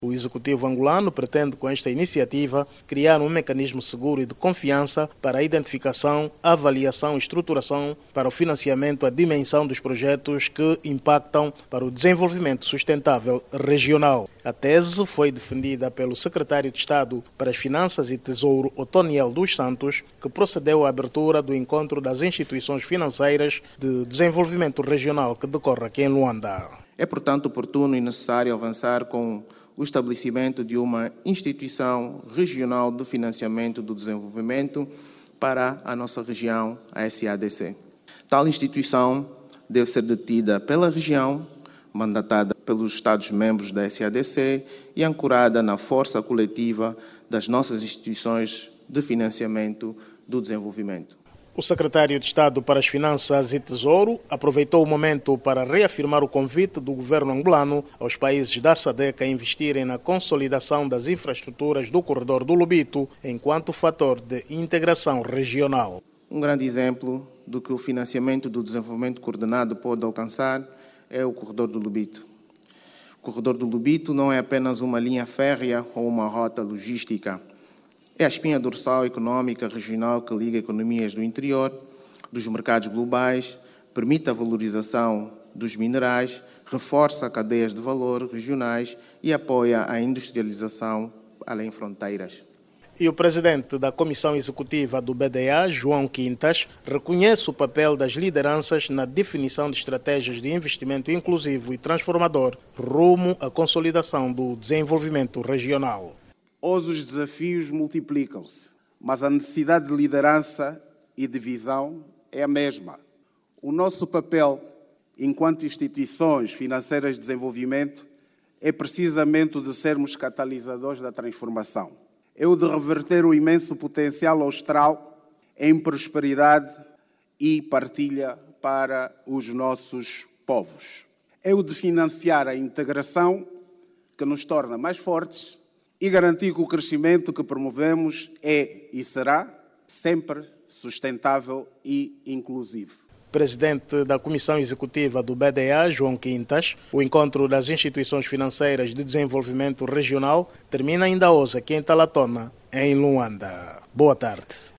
O executivo angolano pretende, com esta iniciativa, criar um mecanismo seguro e de confiança para a identificação, avaliação e estruturação para o financiamento, a dimensão dos projetos que impactam para o desenvolvimento sustentável regional. A tese foi defendida pelo secretário de Estado para as Finanças e Tesouro, Otoniel dos Santos, que procedeu à abertura do encontro das instituições financeiras de desenvolvimento regional que decorre aqui em Luanda. É, portanto, oportuno e necessário avançar com o estabelecimento de uma instituição regional de financiamento do desenvolvimento para a nossa região, a SADC. Tal instituição deve ser detida pela região, mandatada pelos Estados-membros da SADC e ancorada na força coletiva das nossas instituições de financiamento do desenvolvimento. O secretário de Estado para as Finanças e Tesouro aproveitou o momento para reafirmar o convite do governo angolano aos países da SADC a investirem na consolidação das infraestruturas do corredor do Lobito enquanto fator de integração regional. Um grande exemplo do que o financiamento do desenvolvimento coordenado pode alcançar é o corredor do Lobito. O corredor do Lobito não é apenas uma linha férrea ou uma rota logística. É a espinha dorsal econômica regional que liga economias do interior, dos mercados globais, permite a valorização dos minerais, reforça cadeias de valor regionais e apoia a industrialização além fronteiras. E o presidente da Comissão Executiva do BDA, João Quintas, reconhece o papel das lideranças na definição de estratégias de investimento inclusivo e transformador rumo à consolidação do desenvolvimento regional. Hoje os desafios multiplicam-se, mas a necessidade de liderança e de visão é a mesma. O nosso papel, enquanto instituições financeiras de desenvolvimento, é precisamente o de sermos catalisadores da transformação. É o de reverter o imenso potencial austral em prosperidade e partilha para os nossos povos. É o de financiar a integração que nos torna mais fortes e garantir que o crescimento que promovemos é e será sempre sustentável e inclusivo. Presidente da Comissão Executiva do BDA, João Quintas, o encontro das instituições financeiras de desenvolvimento regional termina ainda hoje aqui em Talatona, em Luanda. Boa tarde.